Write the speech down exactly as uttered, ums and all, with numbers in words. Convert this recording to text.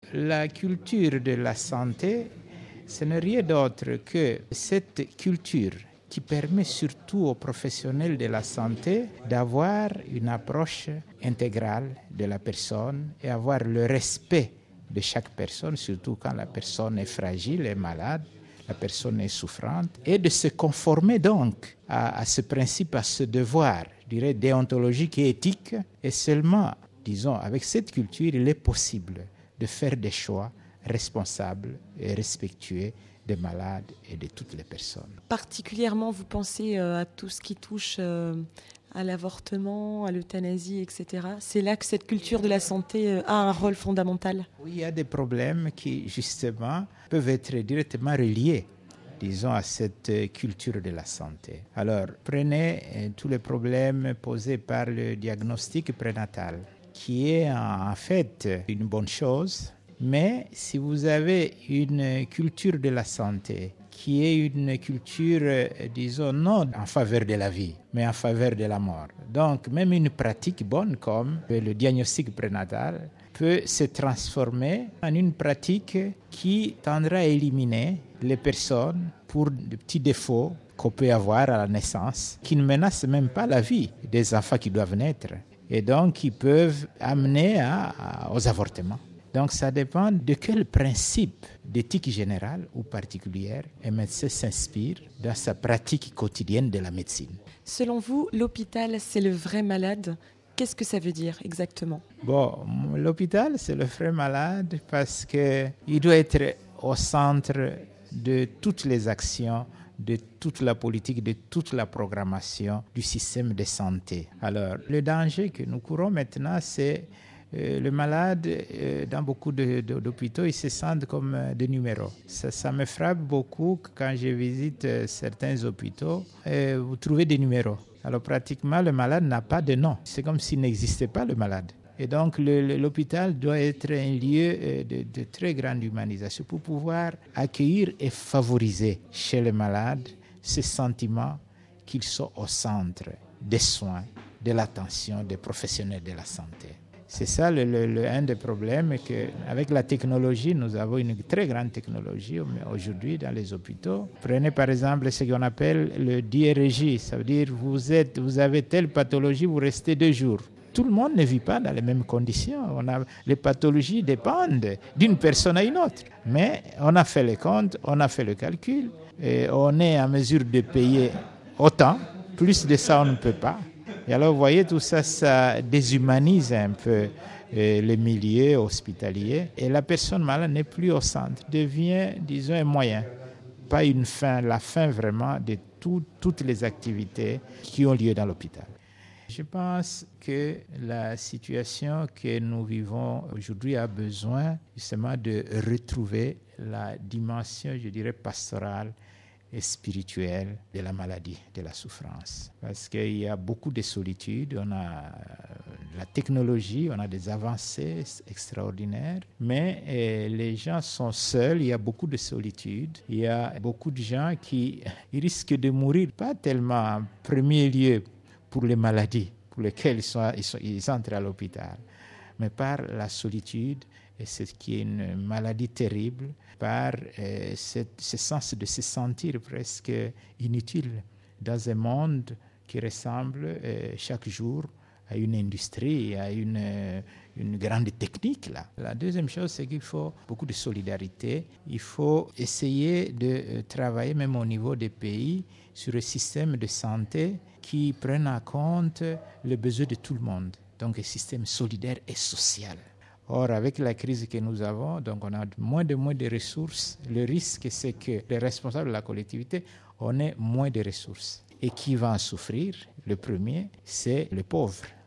La culture de la santé, ce n'est rien d'autre que cette culture qui permet surtout aux professionnels de la santé d'avoir une approche intégrale de la personne et avoir le respect de chaque personne, surtout quand la personne est fragile et malade, la personne est souffrante, et de se conformer donc à, à ce principe, à ce devoir, je dirais, déontologique et éthique. Et seulement, disons, avec cette culture, il est possible de faire des choix responsables et respectueux des malades et de toutes les personnes. Particulièrement, vous pensez euh, à tout ce qui touche euh, à l'avortement, à l'euthanasie, et cetera. C'est là que cette culture de la santé euh, a un rôle fondamental. Oui, il y a des problèmes qui, justement, peuvent être directement reliés, disons, à cette culture de la santé. Alors, prenez euh, tous les problèmes posés par le diagnostic prénatal, qui est en fait une bonne chose. Mais si vous avez une culture de la santé qui est une culture, disons, non en faveur de la vie, mais en faveur de la mort. Donc, même une pratique bonne comme le diagnostic prénatal peut se transformer en une pratique qui tendra à éliminer les personnes pour de petits défauts qu'on peut avoir à la naissance, qui ne menacent même pas la vie des enfants qui doivent naître, et donc qui peuvent amener à, à, aux avortements. Donc, ça dépend de quel principe d'éthique générale ou particulière un médecin s'inspire dans sa pratique quotidienne de la médecine. Selon vous, l'hôpital, c'est le vrai malade. Qu'est-ce que ça veut dire exactement ? Bon, l'hôpital, c'est le vrai malade parce qu'il doit être au centre de toutes les actions, de toute la politique, de toute la programmation du système de santé. Alors, le danger que nous courons maintenant, c'est Euh, le malade, euh, dans beaucoup de, de, d'hôpitaux, ils se sentent comme euh, des numéros. Ça, ça me frappe beaucoup quand je visite euh, certains hôpitaux. Euh, vous trouvez des numéros. Alors pratiquement, le malade n'a pas de nom. C'est comme s'il n'existait pas, le malade. Et donc, le, le, l'hôpital doit être un lieu euh, de, de très grande humanisation pour pouvoir accueillir et favoriser chez le malade ce sentiment qu'ils sont au centre des soins, de l'attention des professionnels de la santé. C'est ça le, le, le, un des problèmes, qu'avec la technologie, nous avons une très grande technologie aujourd'hui dans les hôpitaux. Prenez par exemple ce qu'on appelle le D R J, ça veut dire vous, êtes, vous avez telle pathologie, vous restez deux jours. Tout le monde ne vit pas dans les mêmes conditions. On a, les pathologies dépendent d'une personne à une autre. Mais on a fait les comptes, on a fait le calcul, et on est en mesure de payer autant. Plus de ça, on ne peut pas. Et alors, vous voyez, tout ça, ça déshumanise un peu euh, le milieu hospitalier. Et la personne malade n'est plus au centre, devient, disons, un moyen, pas une fin, la fin vraiment de tout, toutes les activités qui ont lieu dans l'hôpital. Je pense que la situation que nous vivons aujourd'hui a besoin justement de retrouver la dimension, je dirais, pastorale et spirituelle de la maladie, de la souffrance. Parce qu'il y a beaucoup de solitude, on a la technologie, on a des avancées extraordinaires, mais eh, les gens sont seuls, il y a beaucoup de solitude, il y a beaucoup de gens qui ils risquent de mourir, pas tellement en premier lieu pour les maladies pour lesquelles ils, sont, ils, sont, ils entrent à l'hôpital, mais par la solitude, et ce qui est une maladie terrible, par euh, cette, ce sens de se sentir presque inutile dans un monde qui ressemble euh, chaque jour à une industrie, à une, euh, une grande technique. Là. La deuxième chose, c'est qu'il faut beaucoup de solidarité. Il faut essayer de euh, travailler, même au niveau des pays, sur un système de santé qui prenne en compte les besoins de tout le monde. Donc un système solidaire et social. Or, avec la crise que nous avons, donc on a moins de moins de ressources. Le risque, c'est que les responsables de la collectivité, on ait moins de ressources. Et qui va en souffrir? Le premier, c'est le pauvre.